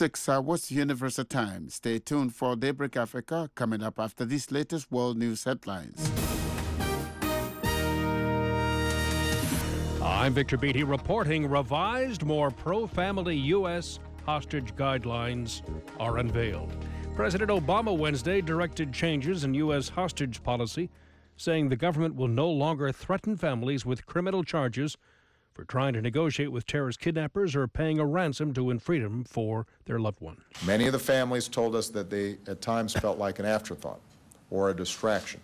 6 hours Universal Time. Stay tuned for Daybreak Africa coming up after these latest world news headlines. I'm Victor Beatty reporting revised, more pro-family U.S. hostage guidelines are unveiled. President Obama Wednesday directed changes in U.S. hostage policy, saying the government will no longer threaten families with criminal charges for trying to negotiate with terrorist kidnappers or paying a ransom to win freedom for their loved one. Many of the families told us that they at times felt like an afterthought or a distraction,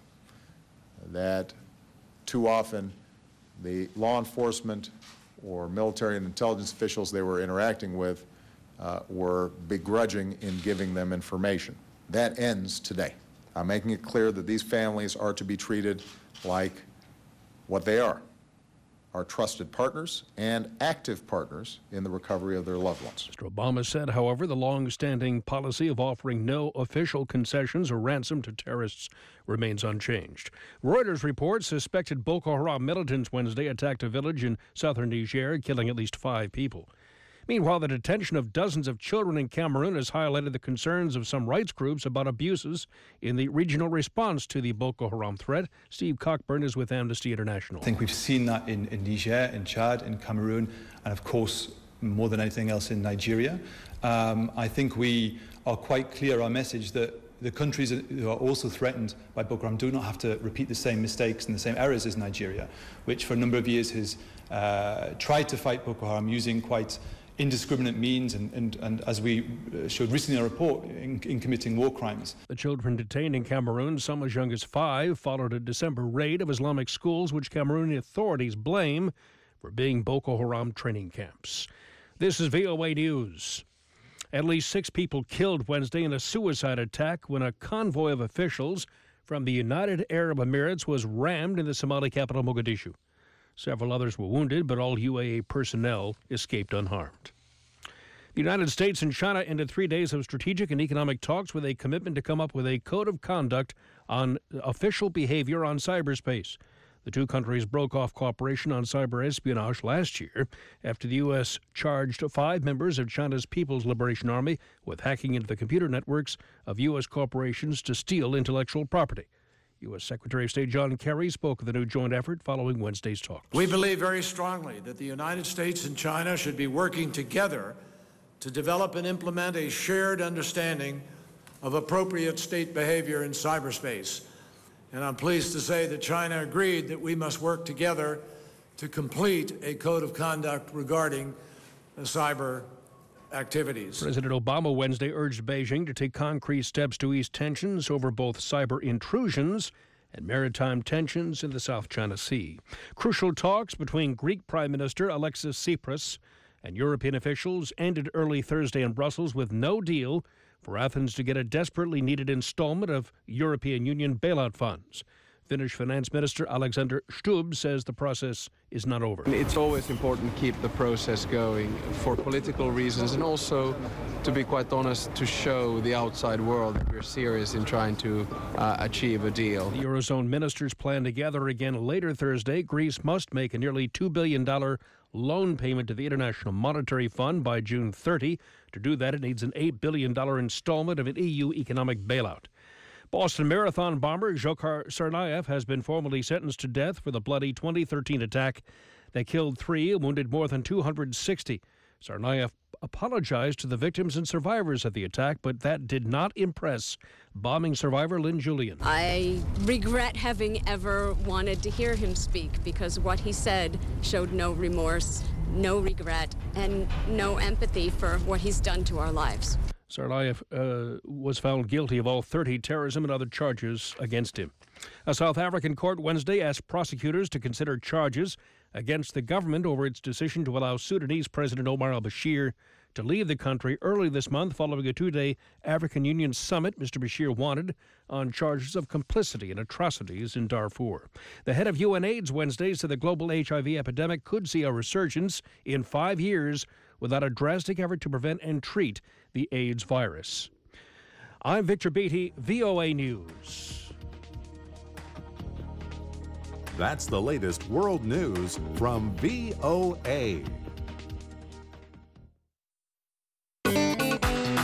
that too often the law enforcement or military and intelligence officials they were interacting with were begrudging in giving them information. That ends today. I'm making it clear that these families are to be treated like what they are trusted partners and active partners in the recovery of their loved ones. Mr. Obama said, however, the long-standing policy of offering no official concessions or ransom to terrorists remains unchanged. Reuters reports suspected Boko Haram militants Wednesday attacked a village in southern Niger, killing at least 5 people. Meanwhile, the detention of dozens of children in Cameroon has highlighted the concerns of some rights groups about abuses in the regional response to the Boko Haram threat. Steve Cockburn is with Amnesty International. I think we've seen that in Niger, in Chad, in Cameroon, and of course, more than anything else, in Nigeria. I think we are quite clear, our message, that the countries who are also threatened by Boko Haram do not have to repeat the same mistakes and the same errors as Nigeria, which for a number of years has tried to fight Boko Haram using quite indiscriminate means and as we showed recently in a report, in committing war crimes. The children detained in Cameroon, some as young as 5, followed a December raid of Islamic schools, which Cameroonian authorities blame for being Boko Haram training camps. This is VOA News. At least 6 people killed Wednesday in a suicide attack when a convoy of officials from the United Arab Emirates was rammed in the Somali capital, Mogadishu. Several others were wounded, but all UAE personnel escaped unharmed. The United States and China ended 3 days of strategic and economic talks with a commitment to come up with a code of conduct on official behavior on cyberspace. The two countries broke off cooperation on cyber espionage last year after the U.S. charged 5 members of China's People's Liberation Army with hacking into the computer networks of U.S. corporations to steal intellectual property. U.S. Secretary of State John Kerry spoke of the new joint effort following Wednesday's talks. We believe very strongly that the United States and China should be working together to develop and implement a shared understanding of appropriate state behavior in cyberspace. And I'm pleased to say that China agreed that we must work together to complete a code of conduct regarding cyber activities. President Obama Wednesday urged Beijing to take concrete steps to ease tensions over both cyber intrusions and maritime tensions in the South China Sea. Crucial talks between Greek Prime Minister Alexis Tsipras and European officials ended early Thursday in Brussels with no deal for Athens to get a desperately needed installment of European Union bailout funds. Finnish Finance Minister Alexander Stubb says the process is not over. It's always important to keep the process going for political reasons and also, to be quite honest, to show the outside world that we're serious in trying to achieve a deal. The Eurozone ministers plan to gather again later Thursday. Greece must make a nearly $2 billion loan payment to the International Monetary Fund by June 30. To do that, it needs an $8 billion installment of an EU economic bailout. Boston Marathon bomber Dzhokhar Tsarnaev has been formally sentenced to death for the bloody 2013 attack that killed 3 and wounded more than 260. Tsarnaev apologized to the victims and survivors of the attack, but that did not impress bombing survivor Lynn Julian. I regret having ever wanted to hear him speak because what he said showed no remorse, no regret, and no empathy for what he's done to our lives. Tsarnaev was found guilty of all 30 terrorism and other charges against him. A South African court Wednesday asked prosecutors to consider charges against the government over its decision to allow Sudanese President Omar al-Bashir to leave the country early this month following a 2-day African Union summit Mr. Bashir wanted on charges of complicity in atrocities in Darfur. The head of UNAIDS Wednesday said the global HIV epidemic could see a resurgence in 5 years without a drastic effort to prevent and treat the AIDS virus. I'm Victor Beatty, VOA News. That's the latest world news from VOA.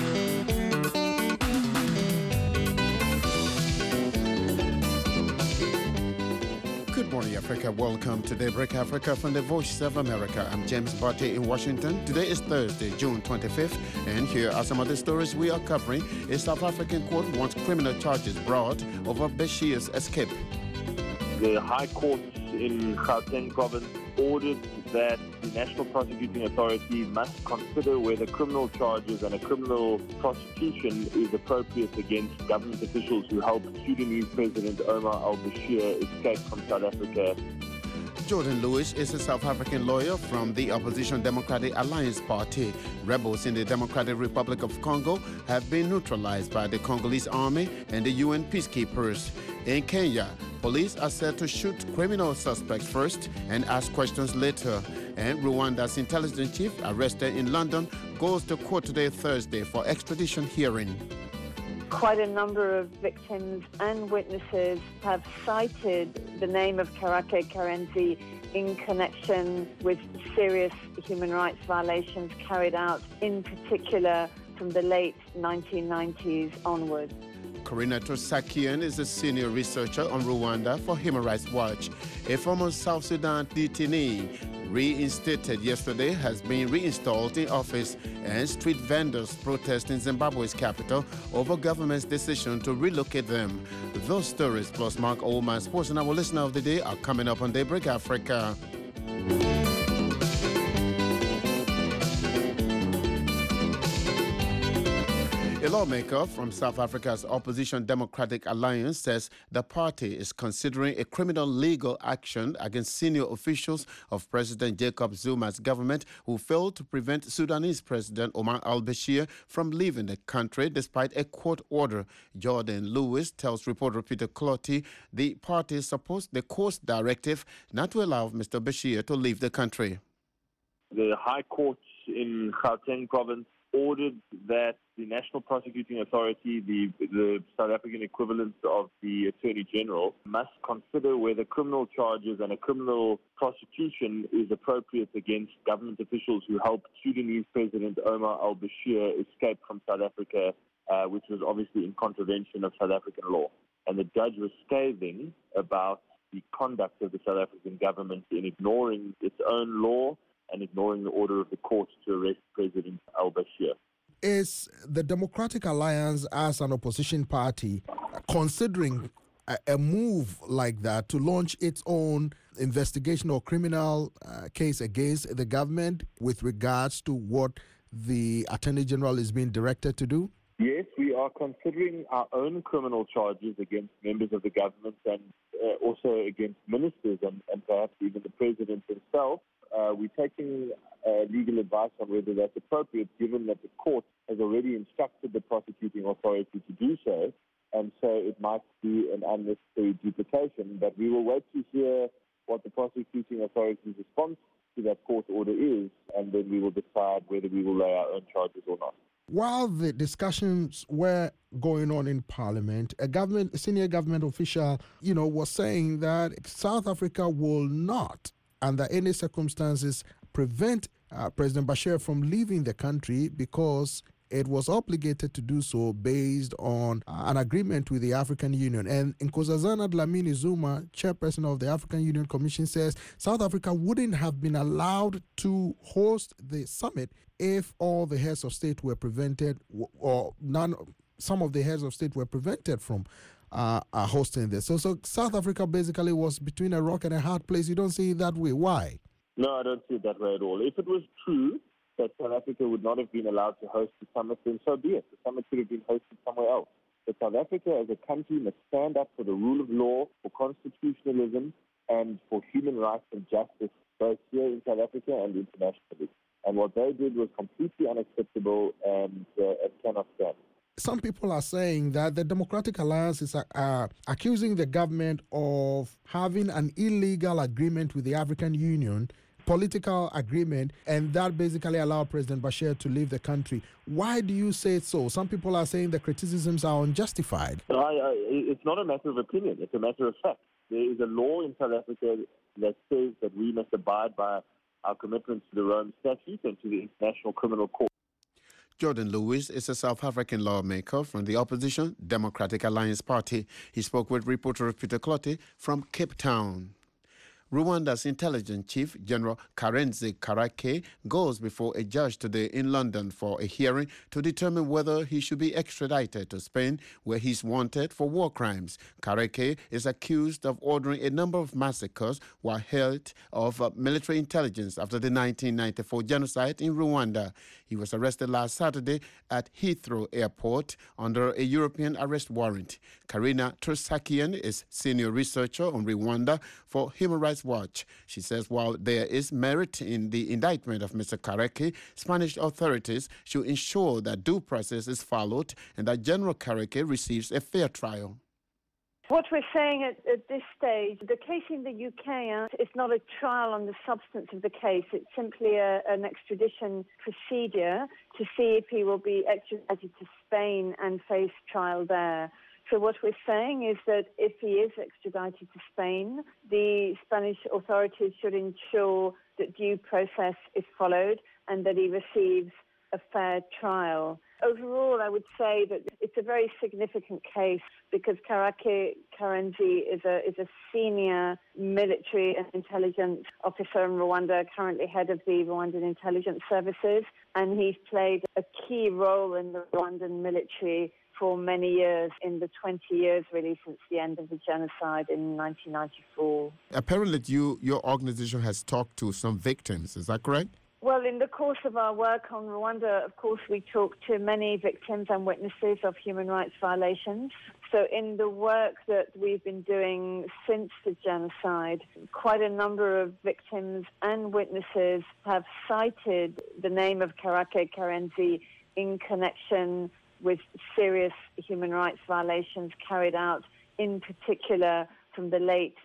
morning, Africa. Welcome to Daybreak Africa from the Voice of America. I'm James Barty in Washington. Today is Thursday, June 25th, and here are some of the stories we are covering. A South African court wants criminal charges brought over Bashir's escape. The High Court in Gauteng province ordered that the National Prosecuting Authority must consider whether criminal charges and a criminal prosecution is appropriate against government officials who helped Sudanese President Omar al-Bashir escape from South Africa. Jordan Lewis is a South African lawyer from the opposition Democratic Alliance Party. Rebels in the Democratic Republic of Congo have been neutralized by the Congolese army and the UN peacekeepers. In Kenya, police are said to shoot criminal suspects first and ask questions later. And Rwanda's intelligence chief, arrested in London, goes to court today, Thursday, for extradition hearing. Quite a number of victims and witnesses have cited the name of Karake Karenzi in connection with serious human rights violations carried out, in particular from the late 1990s onwards. Corina Trosakian is a senior researcher on Rwanda for Human Rights Watch. A former South Sudan detainee reinstated yesterday has been reinstalled in office, and street vendors protest in Zimbabwe's capital over government's decision to relocate them. Those stories plus Mark Oldman Sports and our listener of the day are coming up on Daybreak Africa. A lawmaker from South Africa's opposition Democratic Alliance says the party is considering a criminal legal action against senior officials of President Jacob Zuma's government who failed to prevent Sudanese President Omar al-Bashir from leaving the country despite a court order. Jordan Lewis tells reporter Peter Clotty the party supports the court's directive not to allow Mr. Bashir to leave the country. The High Court in Gauteng province ordered that the National Prosecuting Authority, the South African equivalent of the Attorney General, must consider whether criminal charges and a criminal prosecution is appropriate against government officials who helped Sudanese President Omar al-Bashir escape from South Africa, which was obviously in contravention of South African law. And the judge was scathing about the conduct of the South African government in ignoring its own law and ignoring the order of the court to arrest President al-Bashir. Is the Democratic Alliance as an opposition party considering a move like that to launch its own investigation or criminal case against the government with regards to what the Attorney General is being directed to do? Yes, we are considering our own criminal charges against members of the government and also against ministers and perhaps even the President himself. We're taking legal advice on whether that's appropriate, given that the court has already instructed the prosecuting authority to do so, and so it might be an unnecessary duplication. But we will wait to hear what the prosecuting authority's response to that court order is, and then we will decide whether we will lay our own charges or not. While the discussions were going on in Parliament, a senior government official, was saying that South Africa will not, under any circumstances, prevent President Bashir from leaving the country because it was obligated to do so based on an agreement with the African Union. And Nkosazana Dlamini Zuma, chairperson of the African Union Commission, says South Africa wouldn't have been allowed to host the summit if all the heads of state were prevented, or some of the heads of state were prevented from hosting this. So South Africa basically was between a rock and a hard place. You don't see it that way. Why? No, I don't see it that way at all. If it was true that South Africa would not have been allowed to host the summit, then so be it. The summit could have been hosted somewhere else. But South Africa as a country must stand up for the rule of law, for constitutionalism, and for human rights and justice, both here in South Africa and internationally. And what they did was completely unacceptable and cannot stand. Some people are saying that the Democratic Alliance is accusing the government of having an illegal agreement with the African Union, political agreement, and that basically allowed President Bashir to leave the country. Why do you say so? Some people are saying the criticisms are unjustified. It's not a matter of opinion. It's a matter of fact. There is a law in South Africa that says that we must abide by our commitments to the Rome Statute and to the International Criminal Court. Jordan Lewis is a South African lawmaker from the opposition Democratic Alliance Party. He spoke with reporter Peter Clotty from Cape Town. Rwanda's intelligence chief, General Karenzi Karake, goes before a judge today in London for a hearing to determine whether he should be extradited to Spain, where he's wanted for war crimes. Karake is accused of ordering a number of massacres while head of military intelligence after the 1994 genocide in Rwanda. He was arrested last Saturday at Heathrow Airport under a European arrest warrant. Karina Trusakian is senior researcher on Rwanda for Human Rights Watch. She says while there is merit in the indictment of Mr. Karake, Spanish authorities should ensure that due process is followed and that General Karake receives a fair trial. What we're saying at this stage, the case in the UK is not a trial on the substance of the case. It's simply an extradition procedure to see if he will be extradited to Spain and face trial there. So what we're saying is that if he is extradited to Spain, the Spanish authorities should ensure that due process is followed and that he receives a fair trial. Overall, I would say that it's a very significant case because Karake Karenzi is a senior military and intelligence officer in Rwanda, currently head of the Rwandan intelligence services, and he's played a key role in the Rwandan military for many years, in the 20 years really since the end of the genocide in 1994. Apparently your organization has talked to some victims, is that correct? Well, in the course of our work on Rwanda, of course, we talked to many victims and witnesses of human rights violations. So in the work that we've been doing since the genocide, quite a number of victims and witnesses have cited the name of Karake Karenzi in connection with serious human rights violations carried out, in particular from the late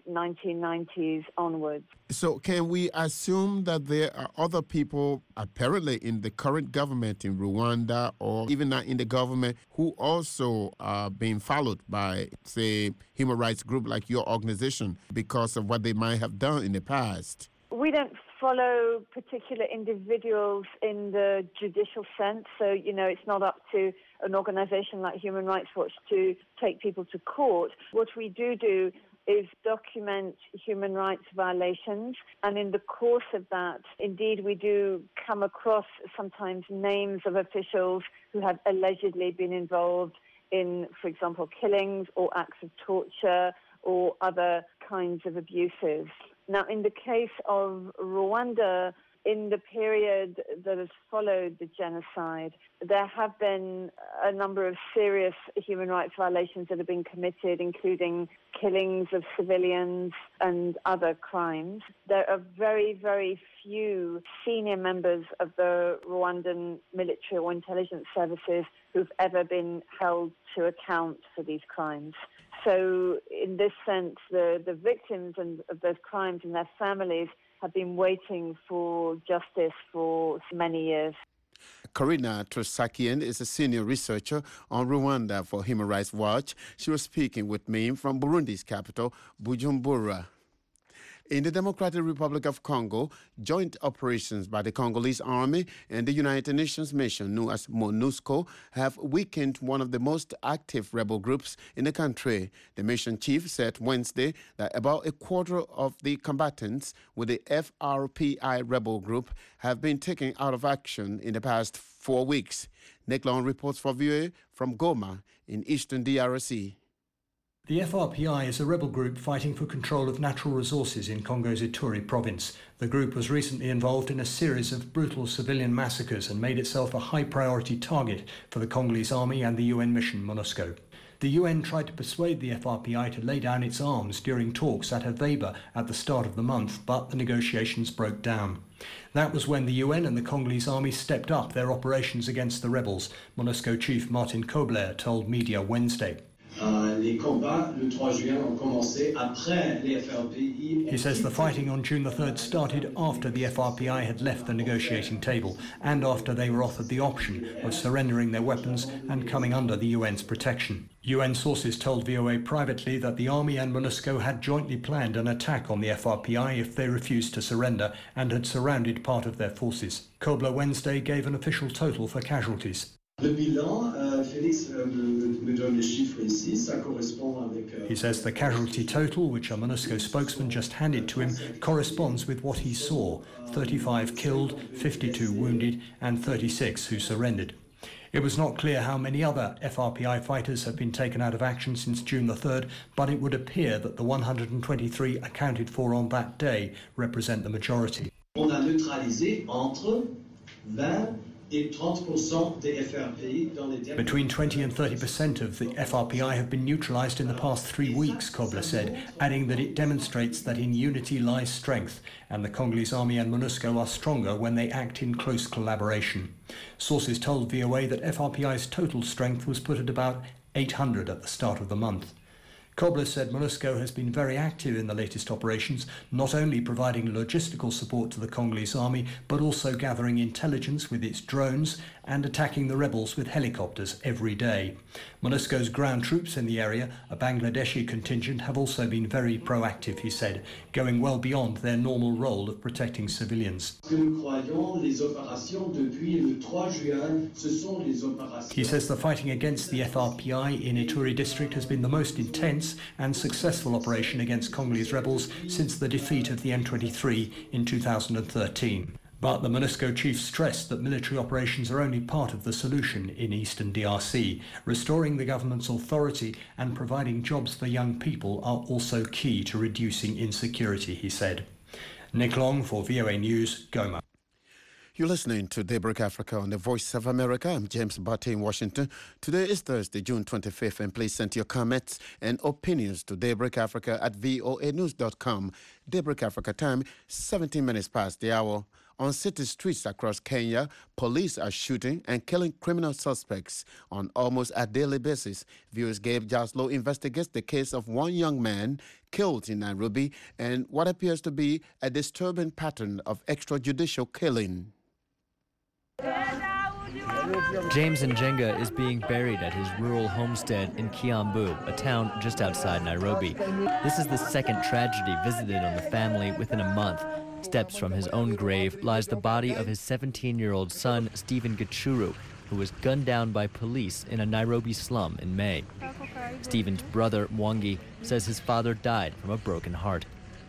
1990s onwards. So can we assume that there are other people apparently in the current government in Rwanda or even not in the government who also are being followed by, say, human rights group like your organization because of what they might have done in the past? We don't follow particular individuals in the judicial sense. So, it's not up to an organization like Human Rights Watch to take people to court. What we do is document human rights violations. And in the course of that, indeed, we do come across sometimes names of officials who have allegedly been involved in, for example, killings or acts of torture or other kinds of abuses. Now, in the case of Rwanda, in the period that has followed the genocide, there have been a number of serious human rights violations that have been committed, including killings of civilians and other crimes. There are very, very few senior members of the Rwandan military or intelligence services who've ever been held to account for these crimes. So in this sense, the victims of those crimes and their families have been waiting for justice for many years. Karina Trusakian is a senior researcher on Rwanda for Human Rights Watch. She was speaking with me from Burundi's capital, Bujumbura. In the Democratic Republic of Congo, joint operations by the Congolese army and the United Nations mission known as MONUSCO have weakened one of the most active rebel groups in the country. The mission chief said Wednesday that about a quarter of the combatants with the FRPI rebel group have been taken out of action in the past 4 weeks. Nick Long reports for VOA from Goma in eastern DRC. The FRPI is a rebel group fighting for control of natural resources in Congo's Ituri province. The group was recently involved in a series of brutal civilian massacres and made itself a high-priority target for the Congolese army and the UN mission MONUSCO. The UN tried to persuade the FRPI to lay down its arms during talks at Aveba at the start of the month, but the negotiations broke down. That was when the UN and the Congolese army stepped up their operations against the rebels, MONUSCO chief Martin Kobler told media Wednesday. He says the fighting on June the 3rd started after the FRPI had left the negotiating table and after they were offered the option of surrendering their weapons and coming under the UN's protection. UN sources told VOA privately that the army and MONUSCO had jointly planned an attack on the FRPI if they refused to surrender and had surrounded part of their forces. Kobler Wednesday gave an official total for casualties. He says the casualty total, which a MONUSCO spokesman just handed to him, corresponds with what he saw: 35 killed, 52 wounded, and 36 who surrendered. It was not clear how many other FRPI fighters have been taken out of action since June the 3rd, but it would appear that the 123 accounted for on that day represent the majority. On a neutralisé entre 20 et 30% des FRPI dans les derniers... Between 20 and 30% of the FRPI have been neutralised in the past 3 weeks, Kobler said, adding that it demonstrates that in unity lies strength, and the Congolese army and MONUSCO are stronger when they act in close collaboration. Sources told VOA that FRPI's total strength was put at about 800 at the start of the month. Kobler said MONUSCO has been very active in the latest operations, not only providing logistical support to the Congolese army, but also gathering intelligence with its drones and attacking the rebels with helicopters every day. MONUSCO's ground troops in the area, a Bangladeshi contingent, have also been very proactive, he said, going well beyond their normal role of protecting civilians. He says the fighting against the FRPI in Ituri district has been the most intense and successful operation against Congolese rebels since the defeat of the M23 in 2013. But the MONUSCO chief stressed that military operations are only part of the solution in eastern DRC. Restoring the government's authority and providing jobs for young people are also key to reducing insecurity, he said. Nick Long for VOA News, Goma. You're listening to Daybreak Africa on the Voice of America. I'm James Barty in Washington. Today is Thursday, June 25th, and please send your comments and opinions to daybreakafrica@voanews.com. Daybreak Africa time, 17 minutes past the hour. On city streets across Kenya, police are shooting and killing criminal suspects on almost a daily basis. Viewers Gabe Jaslow investigates the case of one young man killed in Nairobi and what appears to be a disturbing pattern of extrajudicial killing. James Njenga is being buried at his rural homestead in Kiambu, a town just outside Nairobi. This is the second tragedy visited on the family within a month. Steps from his own grave lies the body of his 17-year-old son, Stephen Gachuru, who was gunned down by police in a Nairobi slum in May. Stephen's brother, Mwangi, says his father died from a broken heart.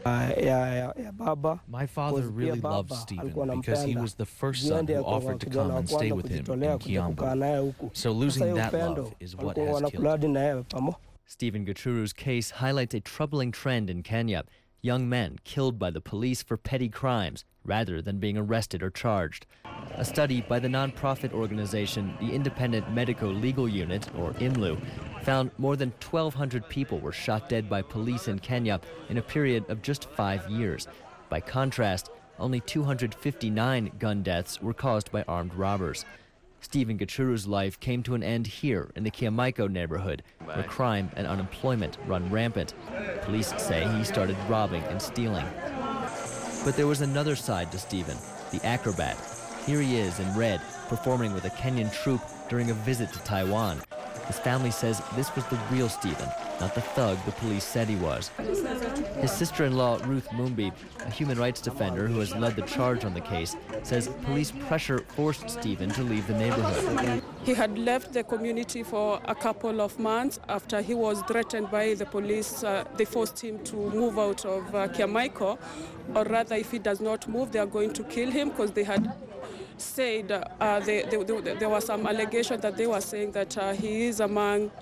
My father really loved Stephen because he was the first son who offered to come and stay with him in Kiambu. So losing that love is what has killed him. Stephen Gachuru's case highlights a troubling trend in Kenya. Young men killed by the police for petty crimes rather than being arrested or charged. A study by the nonprofit organization, the Independent Medico-Legal Unit, or IMLU, found more than 1,200 people were shot dead by police in Kenya in a period of just 5 years. By contrast, only 259 gun deaths were caused by armed robbers. Stephen Gachuru's life came to an end here in the Kiamaiko neighborhood, where crime and unemployment run rampant. Police say he started robbing and stealing. But there was another side to Stephen, the acrobat. Here he is in red, performing with a Kenyan troupe during a visit to Taiwan. His family says this was the real Stephen, not the thug the police said he was. His sister-in-law, Ruth Mumbi, a human rights defender who has led the charge on the case, says police pressure forced Stephen to leave the neighborhood. He had left the community for a couple of months after he was threatened by the police. They forced him to move out of Kiamaiko, or rather, if he does not move, they are going to kill him, because they had said there was some allegation that they were saying that he is among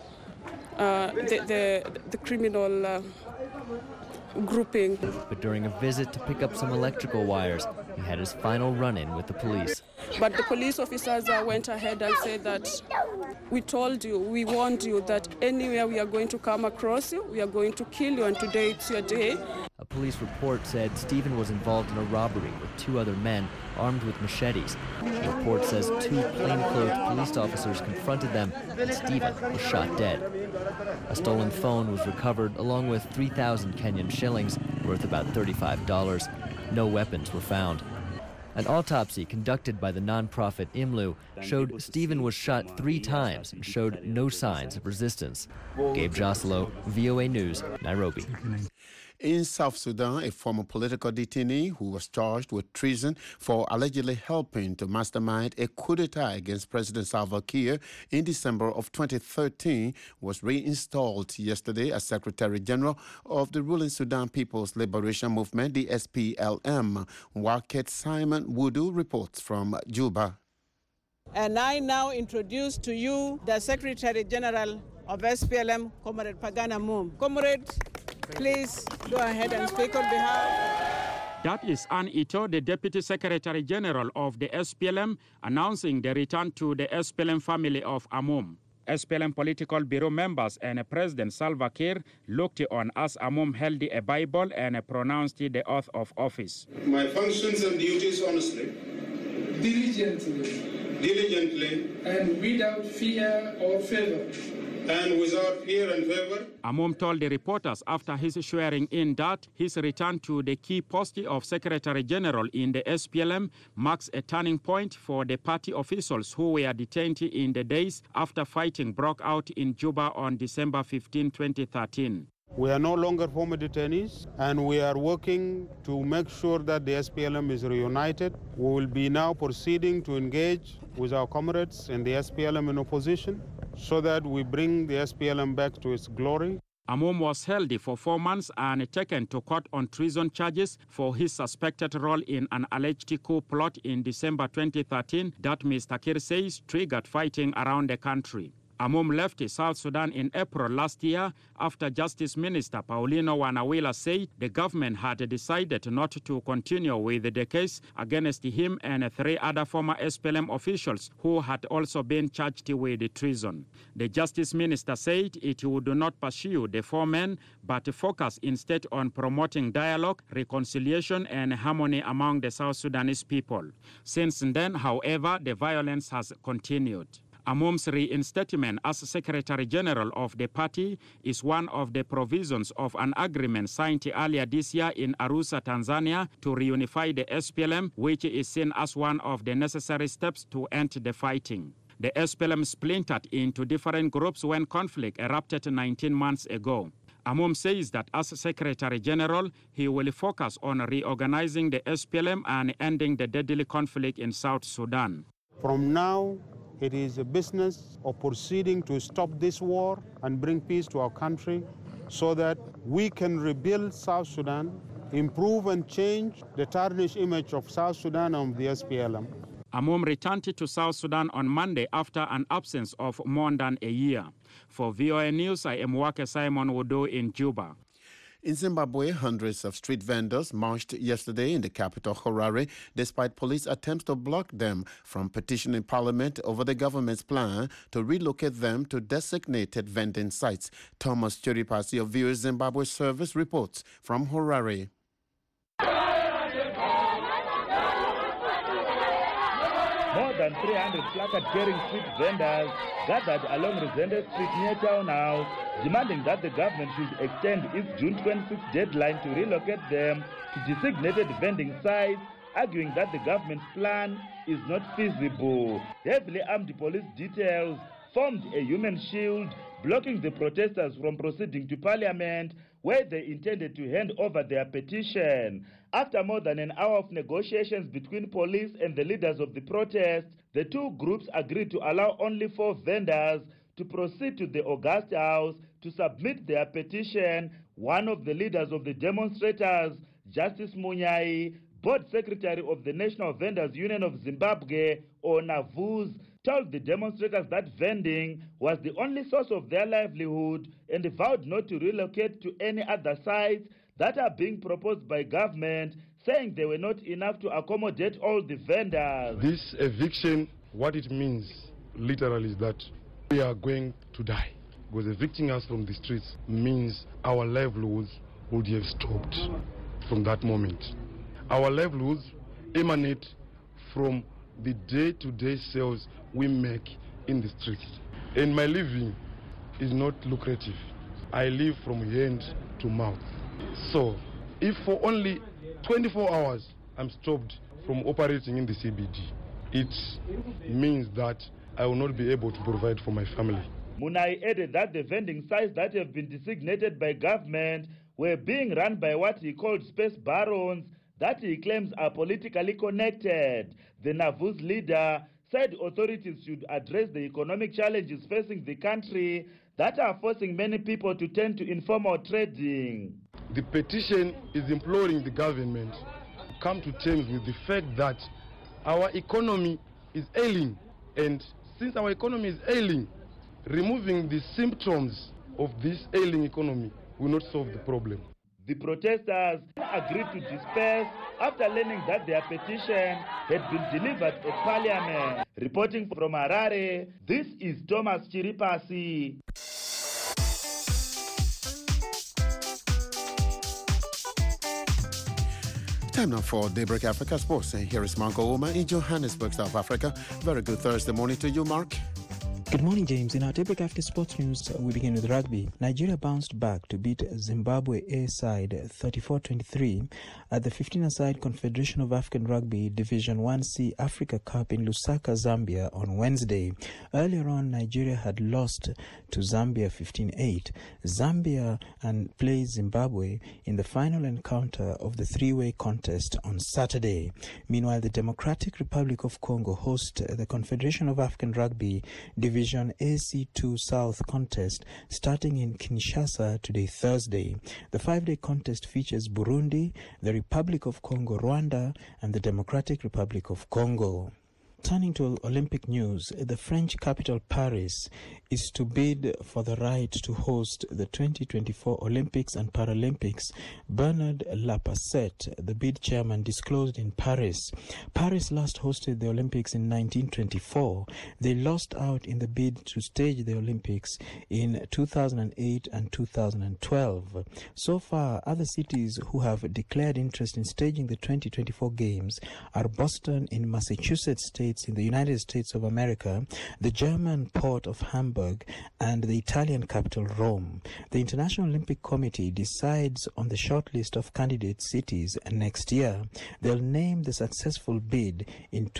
the criminal grouping. But during a visit to pick up some electrical wires, he had his final run-in with the police. But the police officers went ahead and said that we told you, we warned you that anywhere we are going to come across you, we are going to kill you, and today it's your day. A police report said Stephen was involved in a robbery with 2 other men armed with machetes. The report says 2 plainclothed police officers confronted them, and Stephen was shot dead. A stolen phone was recovered along with 3,000 Kenyan shillings, worth about $35. No weapons were found. An autopsy conducted by the nonprofit IMLU showed Stephen was shot 3 times and showed no signs of resistance. Gabe Joselo, VOA News, Nairobi. In South Sudan, a former political detainee who was charged with treason for allegedly helping to mastermind a coup d'etat against President Salva Kiir in December of 2013 was reinstalled yesterday as Secretary General of the ruling Sudan People's Liberation Movement, the SPLM. Waket Simon Wudu reports from Juba. And I now introduce to you the Secretary General of SPLM, Comrade Pagana Moom. Comrade, please go ahead and speak on behalf. That is Anne Ito, the Deputy Secretary General of the SPLM, announcing the return to the SPLM family of Amoum. SPLM Political Bureau members and President Salva Kiir looked on as Amoum held a Bible and pronounced the oath of office. My functions and duties honestly, diligently, and without fear or favor. And without fear and favor. Amoum told the reporters after his swearing in that his return to the key post of Secretary General in the SPLM marks a turning point for the party officials who were detained in the days after fighting broke out in Juba on December 15, 2013. We are no longer former detainees, and we are working to make sure that the SPLM is reunited. We will be now proceeding to engage with our comrades in the SPLM in opposition so that we bring the SPLM back to its glory. Amoum was held for 4 months and taken to court on treason charges for his suspected role in an alleged coup plot in December 2013 that Mr. Kiir says triggered fighting around the country. Amoum left South Sudan in April last year after Justice Minister Paulino Wanawila said the government had decided not to continue with the case against him and 3 other former SPLM officials who had also been charged with treason. The Justice Minister said it would not pursue the 4 men but focus instead on promoting dialogue, reconciliation and harmony among the South Sudanese people. Since then, however, the violence has continued. Amoum's reinstatement as Secretary General of the party is one of the provisions of an agreement signed earlier this year in Arusha, Tanzania, to reunify the SPLM, which is seen as one of the necessary steps to end the fighting. The SPLM splintered into different groups when conflict erupted 19 months ago. Amoum says that as Secretary General, he will focus on reorganizing the SPLM and ending the deadly conflict in South Sudan. From now, it is a business of proceeding to stop this war and bring peace to our country so that we can rebuild South Sudan, improve and change the tarnished image of South Sudan and the SPLM. Amoum returned to South Sudan on Monday after an absence of more than a year. For VOA News, I am Wake Simon Wudu in Juba. In Zimbabwe, hundreds of street vendors marched yesterday in the capital, Harare, despite police attempts to block them from petitioning Parliament over the government's plan to relocate them to designated vending sites. Thomas Chiripasi of VOA Zimbabwe Service reports from Harare. More than 300 placard-carrying street vendors gathered along Resende Street near Town House, demanding that the government should extend its June 26th deadline to relocate them to designated vending sites, arguing that the government's plan is not feasible. Heavily armed police details formed a human shield, blocking the protesters from proceeding to Parliament, where they intended to hand over their petition. After more than an hour of negotiations between police and the leaders of the protest, the two groups agreed to allow only 4 vendors to proceed to the August House to submit their petition. One of the leaders of the demonstrators, Justice Munyai, board secretary of the National Vendors Union of Zimbabwe, ONAVUZ, told the demonstrators that vending was the only source of their livelihood and vowed not to relocate to any other sites that are being proposed by government, saying they were not enough to accommodate all the vendors. This eviction, what it means literally is that we are going to die, because evicting us from the streets means our livelihoods would have stopped from that moment. Our livelihoods emanate from the day-to-day sales we make in the streets. And my living is not lucrative. I live from hand to mouth. So, if for only 24 hours I'm stopped from operating in the CBD, it means that I will not be able to provide for my family. Munai added that the vending sites that have been designated by government were being run by what he called space barons that he claims are politically connected. The Navu's leader said authorities should address the economic challenges facing the country that are forcing many people to turn to informal trading. The petition is imploring the government to come to terms with the fact that our economy is ailing, and since our economy is ailing, removing the symptoms of this ailing economy will not solve the problem. The protesters agreed to disperse after learning that their petition had been delivered at Parliament. Reporting from Harare, this is Thomas Chiripasi. Time now for Daybreak Africa Sports. And here is Marco Oma in Johannesburg, South Africa. Very good Thursday morning to you, Mark. Good morning, James. In our Daybreak Africa Sports News, we begin with rugby. Nigeria bounced back to beat Zimbabwe A side 34-23 at the 15-a-side Confederation of African Rugby Division 1C Africa Cup in Lusaka, Zambia on Wednesday. Earlier on, Nigeria had lost to Zambia 15-8. Zambia and plays Zimbabwe in the final encounter of the three-way contest on Saturday. Meanwhile, the Democratic Republic of Congo hosts the Confederation of African Rugby Division AC2 South contest starting in Kinshasa today, Thursday. The 5-day contest features Burundi, the Republic of Congo, Rwanda, and the Democratic Republic of Congo. Turning to Olympic news, the French capital Paris is to bid for the right to host the 2024 Olympics and Paralympics. Bernard Lapasset, the bid chairman, disclosed in Paris. Paris last hosted the Olympics in 1924. They lost out in the bid to stage the Olympics in 2008 and 2012. So far, other cities who have declared interest in staging the 2024 Games are Boston in Massachusetts State in the United States of America, the German port of Hamburg, and the Italian capital Rome. The International Olympic Committee decides on the shortlist of candidate cities next year. They'll name the successful bid in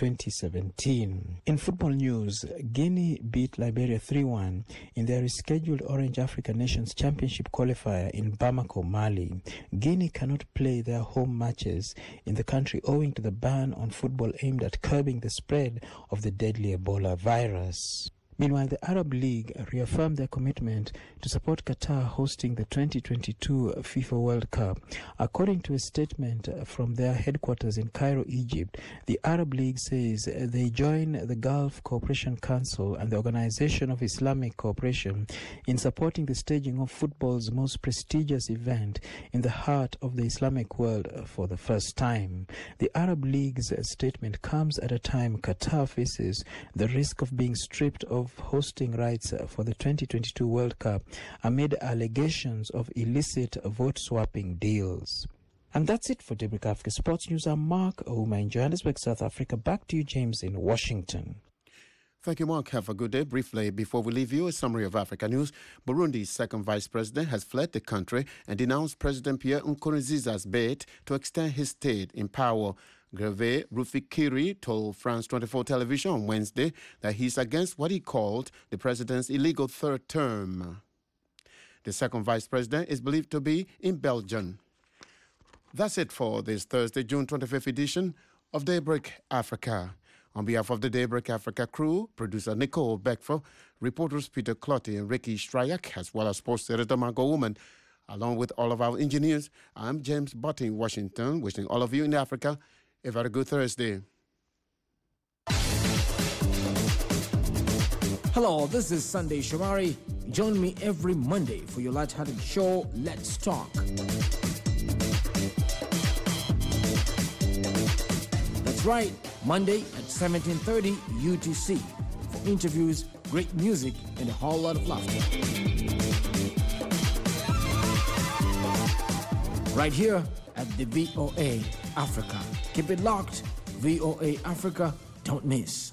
2017. In football news, Guinea beat Liberia 3-1 in their rescheduled Orange Africa Nations Championship qualifier in Bamako, Mali. Guinea cannot play their home matches in the country owing to the ban on football aimed at curbing the spread of the deadly Ebola virus. Meanwhile, the Arab League reaffirmed their commitment to support Qatar hosting the 2022 FIFA World Cup. According to a statement from their headquarters in Cairo, Egypt, the Arab League says they join the Gulf Cooperation Council and the Organization of Islamic Cooperation in supporting the staging of football's most prestigious event in the heart of the Islamic world for the first time. The Arab League's statement comes at a time Qatar faces the risk of being stripped of hosting rights for the 2022 World Cup amid allegations of illicit vote-swapping deals. And that's it for Daybreak Africa Sports News. I'm Mark Ouma in Johannesburg, South Africa. Back to you, James, in Washington. Thank you, Mark. Have a good day. Briefly, before we leave you, a summary of Africa news. Burundi's second vice president has fled the country and denounced President Pierre Nkurunziza's bid to extend his stay in power. Gervais Ruffikiri told France 24 television on Wednesday that he's against what he called the president's illegal third term. The second vice president is believed to be in Belgium. That's it for this Thursday, June 25th edition of Daybreak Africa. On behalf of the Daybreak Africa crew, producer Nicole Beckford, reporters Peter Clotty and Ricky Stryak, as well as sports editor Margot Woman, along with all of our engineers, I'm James Butt in Washington, wishing all of you in Africa a very good Thursday. Hello, this is Sunday Shomari. Join me every Monday for your light-hearted show, Let's Talk. That's right, Monday at 17:30 UTC for interviews, great music, and a whole lot of laughter. Right here at the VOA Africa. Keep it locked. VOA Africa, don't miss.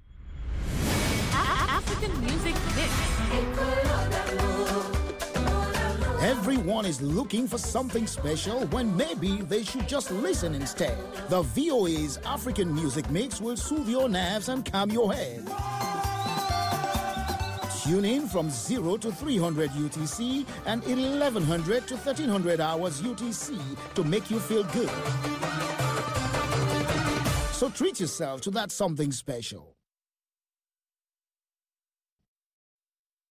African Music Mix. Everyone is looking for something special when maybe they should just listen instead. The VOA's African Music Mix will soothe your nerves and calm your head. Tune in from 0 to 300 UTC and 1100 to 1300 hours UTC to make you feel good. So treat yourself to that something special.